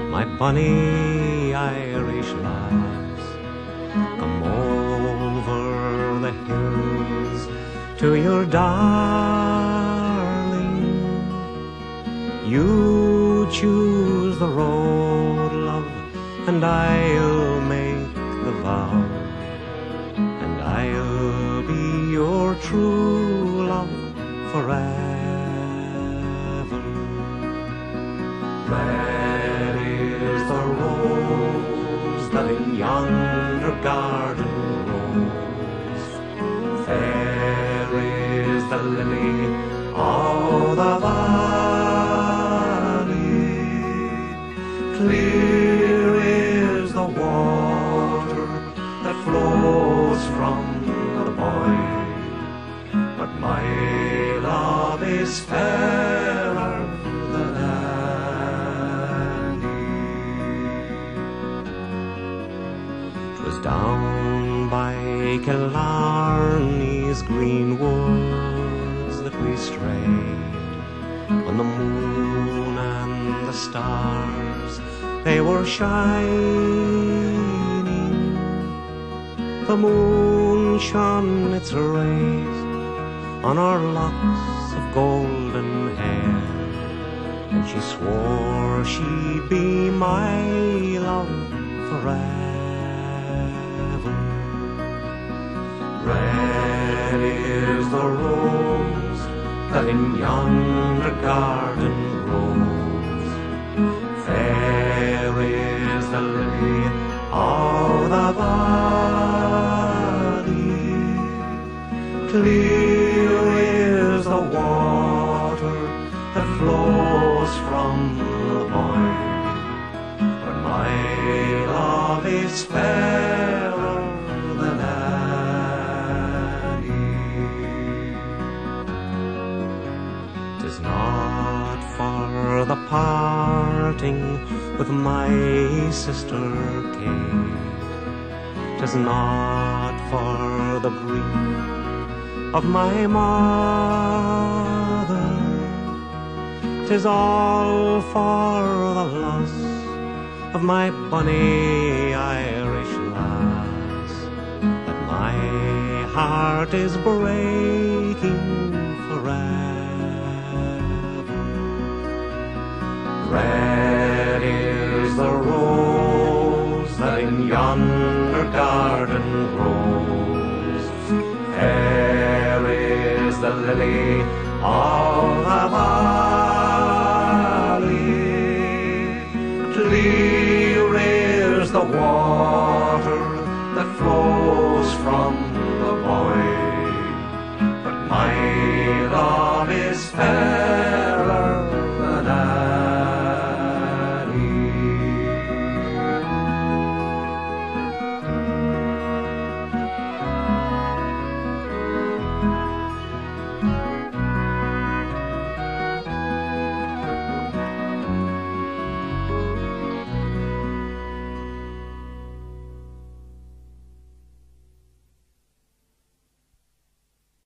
my bonny Irish lass, come over the hills to your darling. You choose the road, love, and I'll make the vow, and I'll be your true love forever. Red is the rose that in yonder garden grows, fair is the lily of the valley, clear is the water that flows from the Boyne, but my love is fairer than any. 'Twas down by Killarney's green woods that we strayed, when the moon and the stars, they were shining. The moon shone its rays on our locks of golden hair, and she swore she'd be my love forever. Red is the rose that in yonder garden grows, fair is the lily of the valley, clear is the water that flows from the Boyne, but my love is fairer than any. 'Tis not for the parting with my sister Kate, 'tis not for the grief of my mother, 'tis all for the loss of my bonny Irish lass, that my heart is breaking forever. Red is the rose that in yonder garden grows, fair is the lily of the valley, clear is the water that flows from the Boyne, but my love is fair